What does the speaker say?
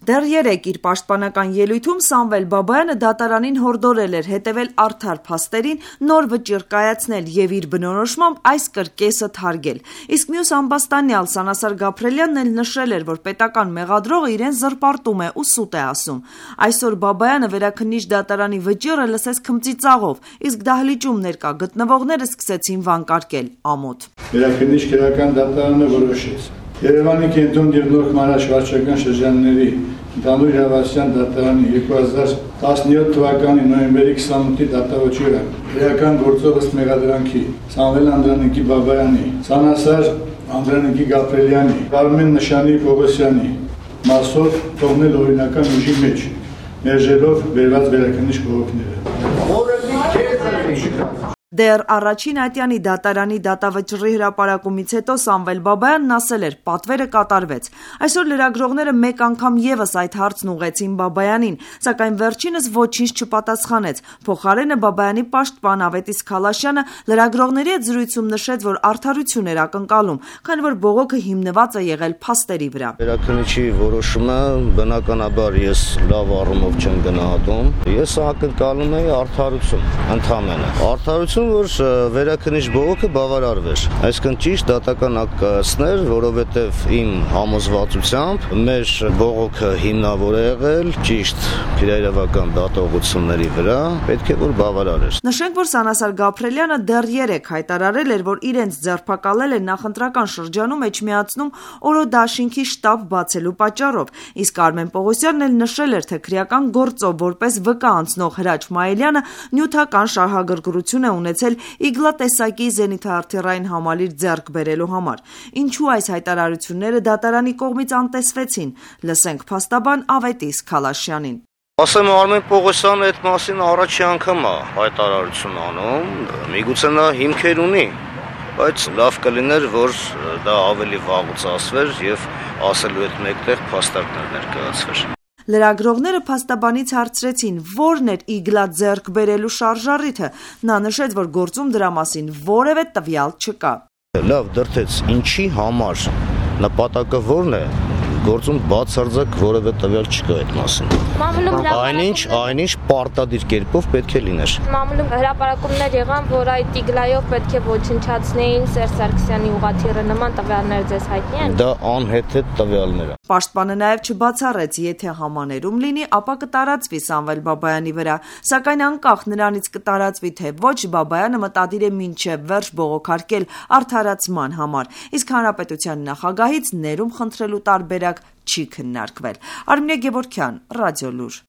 Դեռ երեկ իր պաշտպանական ելույթում Սամվել Բաբայանը դատարանին հորդորել էր հետևել արդար փաստերին, նոր վճիռ կայացնել եւ իր բնորոշմամբ այս կրկեսը թարգել։ Իսկ մյուս ամբաստանյալ Սանասար Գաբրելյանն էլ նշել էր, որ պետական մեղադրողը իրեն զրպարտում է ու սուտ է ասում։ Այսօր Բաբայանը վերաքննիչ դատարանի վճիռը լսեց քմծիծաղով, իսկ դահլիճում ներկա գտնվողները սկսեցին վանկարկել ամոթ։ Վերաքննիչ քրեական դատարանը որոշեց Երևանի կենտրոն եւ Նոր Մարաշ վարչական շրջանների ընդհանուր իրավասության դատարանի 2017 թվականի նոյեմբերի 28-ի դատավճիռը քրեական գործով ըստ մեղադրանքի Սամվել Անդրանիկի Բաբայանի, Սանասար Անդրանիկի Գաբրելյանի, Կարմեն Նշանի Պողոսյանի մասով թողնել օրինական ուժի մեջ, մերժելով վերված վերաքննիչ բողոքները։ Դեռ առաջին ատյանի դատարանի դատավճռի հրապարակումից հետո Սամվել Բաբայանն ասել էր՝ պատվերը կատարվեց։ Այսօր լրագրողները մեկ անգամ եւս այդ հարցն ուղղեցին Բաբայանին, սակայն վերջինս ոչինչ չպատասխանեց։ Փոխարենը Բաբայանի պաշտպան Ավետիս Քալաշյանը լրագրողների հետ զրույցում նշեց, որ արդարություն էր ակնկալում, քանի որ բողոքը հիմնված է եղել փաստերի վրա։ Վերաքննիչի որոշումը բնականաբար ես լավ առումով չեմ գնահատում։ Ես ակնկալում եի արդարություն, ընդհանրապես որ վերաքննիչ բողոքը բավարարվեր, այսինքն ճիշտ դատական ակտ կայացներ, որովհետև իմ համոզվածությամբ մեր բողոքը հիմնավոր է եղել ճիշտ իրավական դատողությունների վրա, պետք է որ բավարարեր։ Նշենք, որ Սանասար Գաբրելյանը դեռ երեկ հայտարարել էր, որ իրենց ձերբակալել են նախընտրական շրջանում էջմիածնում օրոդաշինքի շտաբ բացելու պատճառով, իսկ Արմեն Պողոսյանն էլ նշել էր, թե քրեական գործով որպես վկա անցնող Հրաչ Մայիլյանը նյութական շահագրգռություն է ունեցել իգլա տեսակի զենիթաարթիռային համալիր ձեռք բերելու համար։ Ինչու այս հայտարարությունները դատարանի կողմից անտեսվեցին, լսենք փաստաբան Ավետիս Քալաշյանին։ Ասեմ Արմեն Պողոսյանը այդ մասին առաջի անգամ է հայտարարություն անում, միգուցե նա հիմքեր ունի, բայց լավ կլիներ, որ դա ավելի վաղուց ասվեր եւ ասելու հետ մեկտեղ փաստարկներ ներկայացվեր։ Լրագրողները փաստաբանից հարցրեցին, որն էր իգլա ձեռք բերելու շարժառիթը։ Նա նշեց, որ գործում դրա մասին որևէ տվյալ չկա։ Լավ, դրդեց, ինչի համար, նպատակը որն է, գործում բացարձակ որևէ տվյալ չկա այդ մասին։ Այնինչ պարտադիր կերպով պետք է լիներ։ Մամուլում հրապարակումներ եղան, որ այդ իգլայով պետք է ոչնչացնեին Սերժ Սարգսյանի ուղղաթիռը նման տվյալներ ձեզ հայտնի են։ Դա անհեթեթ տվյալներ է։ Պաշտպանը նաև չբացառեց, եթե համաներում լինի, ապա կտարածվի Սամվել Բաբայանի վրա, սակայն անկախ նրանից կտարածվի, թե ոչ, Բաբայանը մտադիր է մինչև վերջ բողոքարկել արդարացման համար, իսկ հանրապետության նախագահից ներում խնդրելու տարբերակ չի քննարկվել։ Արմինե Գևորգյան, Ռադիոլուր։